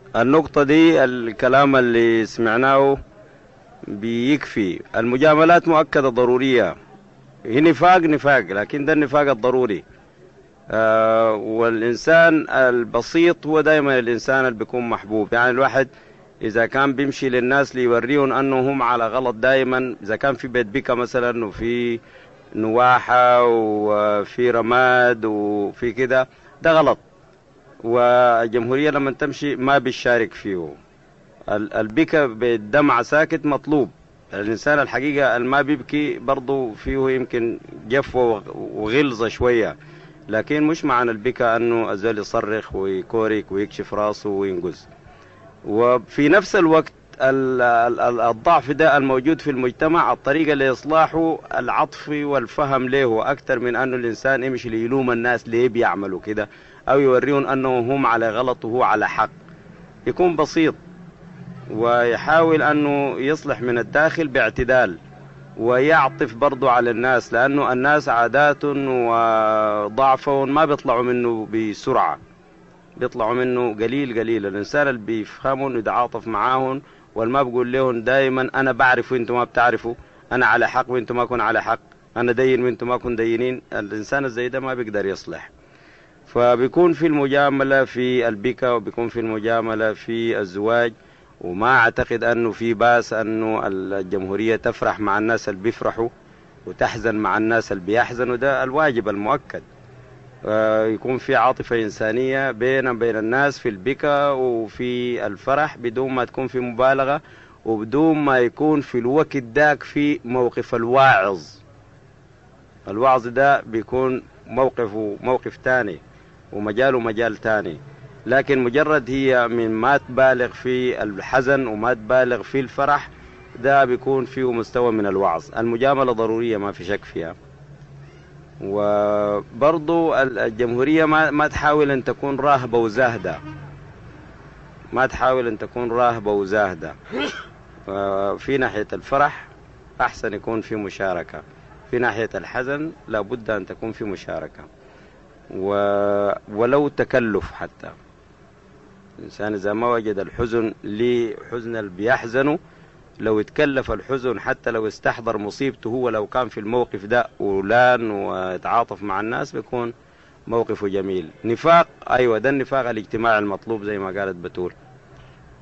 النقطة دي الكلام اللي سمعناه بيكفي. المجاملات مؤكدة ضرورية، هي نفاق لكن ده النفاق الضروري. والإنسان البسيط هو دايما الإنسان اللي بيكون محبوب. يعني الواحد إذا كان بيمشي للناس ليوريهم أنه هم على غلط دايما، إذا كان في بيت بيكا مثلا وفي نواحة وفي رماد وفي كده، ده غلط. والجمهورية لما تمشي ما بيشارك فيه. البكا بالدمع ساكت مطلوب. الإنسان الحقيقة ما بيبكي برضو فيه يمكن جفوة وغلظة شوية، لكن مش معنى البكا أنه الزول يصرخ ويكورك ويكشف راسه وينقز. وفي نفس الوقت الضعف ده الموجود في المجتمع، الطريقة لإصلاحه العطف والفهم له أكثر من أنه الإنسان يمشي ليلوم الناس ليه بيعملوا كده أو يوريهم أنه هم على غلط وهو على حق. يكون بسيط ويحاول أنه يصلح من الداخل باعتدال، ويعطف برضو على الناس، لأنه الناس عادات وضعفهم ما بيطلعوا منه بسرعة، بيطلعوا منه قليل. الإنسان اللي بيفهمون يتعاطف معاهم، والما بقول لهم دائما أنا بعرف وإنتم ما بتعرفوا، أنا على حق وإنتم ما كن على حق، أنا دين وإنتم ما كن دينين. الإنسان الزي ده ما بيقدر يصلح. فبيكون في المجاملة في البكا، وبيكون في المجاملة في الزواج. وما أعتقد أنه في باس أنه الجمهورية تفرح مع الناس اللي بيفرحوا وتحزن مع الناس اللي بيحزنوا، ده الواجب المؤكد. يكون في عاطفة إنسانية بين الناس في البكا وفي الفرح، بدون ما تكون في مبالغة، وبدون ما يكون في الوقت داك في موقف الواعظ. الوعظ ده بيكون موقف تاني ومجاله مجال تاني. لكن مجرد هي من ما تبالغ في الحزن وما تبالغ في الفرح، ده بيكون فيه مستوى من الوعظ. المجاملة ضرورية ما في شك فيها. وبرضو الجمهورية ما تحاول أن تكون راهبة وزاهدة، ما تحاول أن تكون راهبة وزاهدة. في ناحية الفرح أحسن يكون في مشاركة، في ناحية الحزن لابد أن تكون في مشاركة، ولو تكلف. حتى الإنسان إذا ما وجد الحزن لحزن اللي بيحزنه، لو يتكلف الحزن حتى لو استحضر مصيبته، هو لو كان في الموقف ده ولان ويتعاطف مع الناس، بيكون موقفه جميل. نفاق، أيوة، ده النفاق الاجتماعي المطلوب زي ما قالت بتول.